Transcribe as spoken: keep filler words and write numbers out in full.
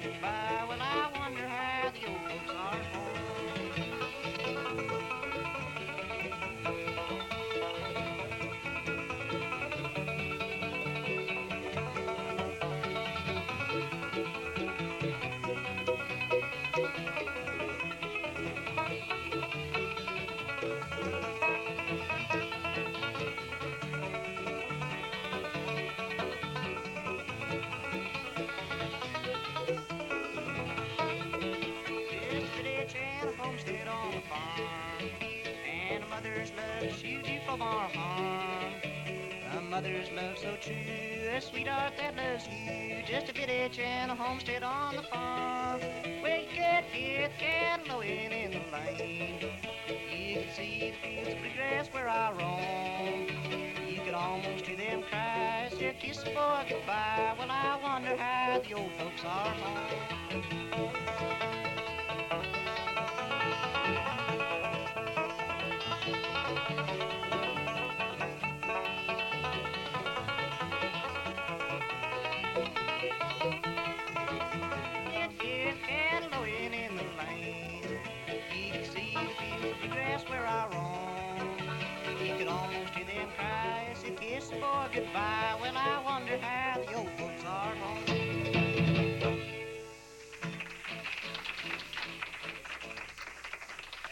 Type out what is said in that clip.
goodbye. Well, I wonder how the old folks are home. And a homestead on a farm, and a mother's love to shield you from our harm. A mother's love so true, a sweetheart that loves you, just a village and a homestead on the farm. Well, you could hear the cattle lowing in the lane, you could see the fields of blue grass where I roam. You could almost hear them cry as their kiss for goodbye. Well, I wonder how the old folks are home.